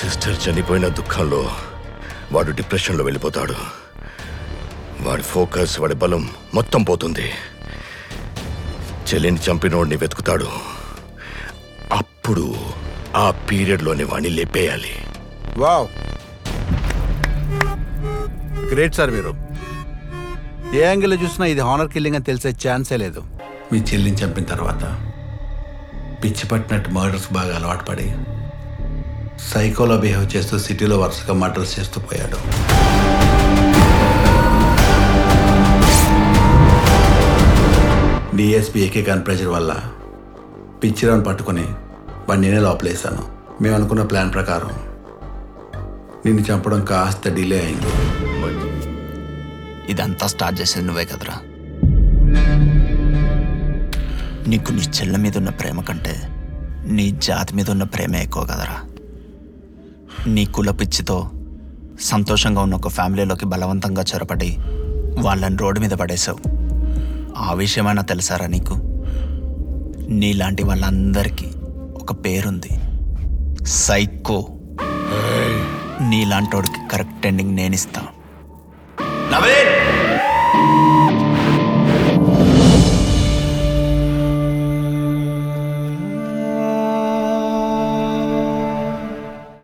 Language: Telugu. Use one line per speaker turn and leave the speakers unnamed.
సిస్టర్ చనిపోయిన దుఃఖంలో వాడు డిప్రెషన్లో వెళ్ళిపోతాడు. వాడి ఫోకస్, వాడి బలం మొత్తం పోతుంది. చెల్లిని చంపినోడిని వెతుకుతాడు. అప్పుడు ఆ పీరియడ్లోనే వాడిని లేపేయాలి.
Wow, great sir. మీరు ఏ యాంగిల్లో చూసినా ఇది హానర్ కిల్లింగ్ అని తెలిసే ఛాన్సే లేదు.
మీ చెల్లిని చంపిన తర్వాత పిచ్చి పట్టినట్టు మర్డర్స్ బాగా అలవాటు పడి సైకోలో బిహేవ్ చేస్తూ సిటీలో వరుసగా మర్డర్స్ చేస్తూ పోయాడు. డిఎస్పీ ఏకే కాన్ ప్రెషర్ వల్ల పిచ్చిరావుని పట్టుకుని వాడిని నేనే లోపలేశాను. మేము అనుకున్న ప్లాన్ ప్రకారం నిన్ను చంపడం కాస్త డిలే అయింది.
ఇదంతా స్టార్ట్ చేసేది నువ్వే కదరా. నీకు నీ చెల్ల మీద ఉన్న ప్రేమ కంటే నీ జాతి మీద ఉన్న ప్రేమే ఎక్కువ కదరా. నీ కుల పిచ్చితో సంతోషంగా ఉన్న ఒక ఫ్యామిలీలోకి బలవంతంగా చొరపడి వాళ్ళని రోడ్డు మీద పడేశావు. ఆ విషయమైనా తెలుసారా నీకు? నీలాంటి వాళ్ళందరికీ ఒక పేరుంది, సైకో. నీలాంటోడికి కరెక్ట్ ఎండింగ్ నేనిస్తా. నవీన్!